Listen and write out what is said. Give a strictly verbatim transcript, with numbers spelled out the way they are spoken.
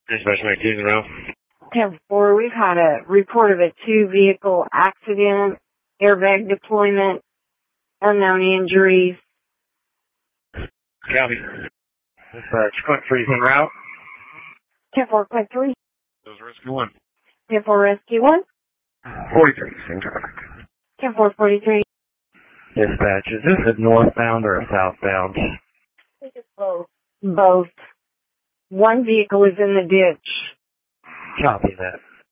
Dispatch nineteen in row. ten four, we've had a report of a two-vehicle accident, airbag deployment, unknown injuries. Copy. Dispatch Clint three's en route. ten four, Clint three. Those rescue one. ten four, Rescue one. forty-three, same traffic. ten four, forty-three. Dispatch, is this a northbound or a southbound? I think it's both. Both. One vehicle is in the ditch. Copy that.